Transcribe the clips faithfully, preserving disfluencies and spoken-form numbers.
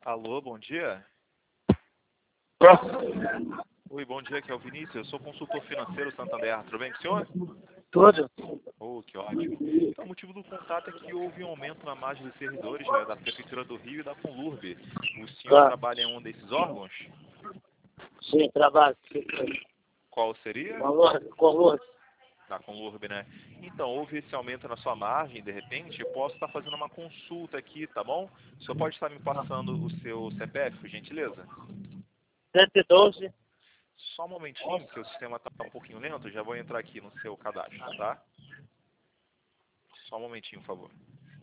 Alô, bom dia. Tô. Oi, bom dia, aqui é o Vinícius. Eu sou consultor financeiro Santander. Tudo bem com o senhor? Tudo? Oh, que ótimo. Então, o motivo do contato é que houve um aumento na margem de servidores, né, da Prefeitura do Rio e da Conlurb. O senhor Tá. trabalha em um desses órgãos? Sim, trabalho. Qual seria? Color, color. Da Conlurb, né? Então, houve esse aumento na sua margem, de repente, eu posso estar fazendo uma consulta aqui, tá bom? O senhor pode estar me passando o seu C P F, por gentileza? cento e doze. Só um momentinho, que o sistema está um pouquinho lento, já vou entrar aqui no seu cadastro, tá? Só um momentinho, por favor.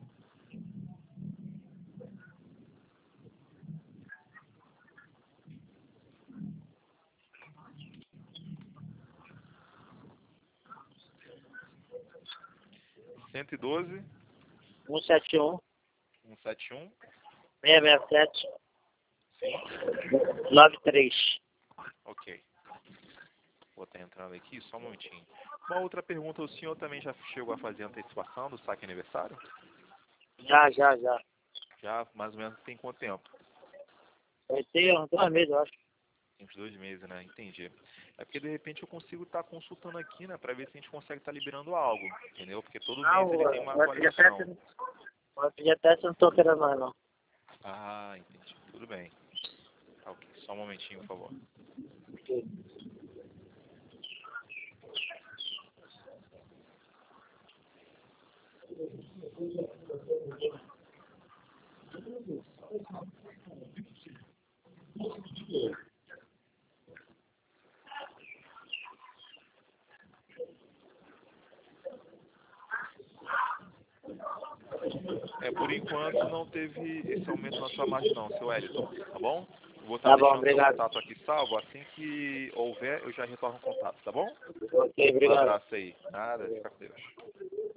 cento e doze, cento e setenta e um. cento e setenta e um, seiscentos e sessenta e sete. sim, noventa e três. ok. Vou estar entrando aqui, só um momentinho. Uma outra pergunta, o senhor também já chegou a fazer antecipação do saque aniversário? Já, já, já. Já, mais ou menos, tem quanto tempo? Vai ter uns dois meses, eu acho. Tem uns dois meses, né? Entendi. É porque, de repente, eu consigo estar consultando aqui, né? Para ver se a gente consegue estar liberando algo, entendeu? Porque todo mês Não, ele tem uma vai pedir até, atualização. vai pedir até se eu não tô querendo mais, não. Ah, entendi. Tudo bem. Tá, ok. Só um momentinho, por favor. É, por enquanto não teve esse aumento na sua margem não, seu Wellington, tá bom? Eu vou estar Tá bom, deixando seu obrigado. contato aqui salvo, assim que houver eu já retorno o contato, tá bom? Ok, Um obrigado. abraço aí. Nada, fica com Deus.